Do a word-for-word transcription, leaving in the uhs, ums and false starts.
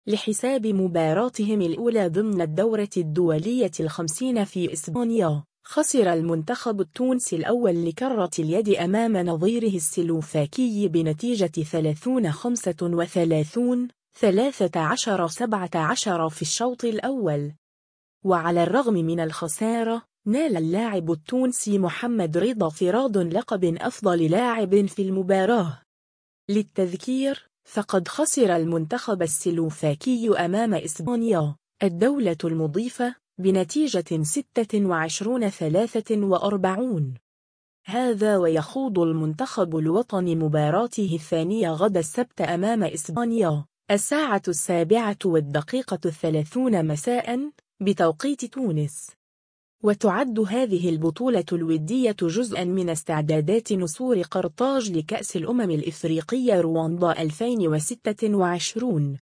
لحساب مباراتهم الأولى ضمن الدورة الدولية الخمسين في إسبانيا، خسر المنتخب التونسي الأول لكرة اليد أمام نظيره السلوفاكي بنتيجة ثلاثين خمسة وثلاثين ثلاثة عشر سبعة عشر في الشوط الأول. وعلى الرغم من الخسارة، نال اللاعب التونسي محمد رضا فراد لقب أفضل لاعب في المباراة. للتذكير، فقد خسر المنتخب السلوفاكي أمام إسبانيا الدولة المضيفة بنتيجة ستة وعشرين ثلاثة وأربعين. هذا ويخوض المنتخب الوطني مباراته الثانية غد السبت أمام إسبانيا الساعة السابعة والدقيقة الثلاثون مساء بتوقيت تونس. وتعد هذه البطولة الودية جزءا من استعدادات نسور قرطاج لكأس الأمم الإفريقية رواندا ألفين وستة وعشرين.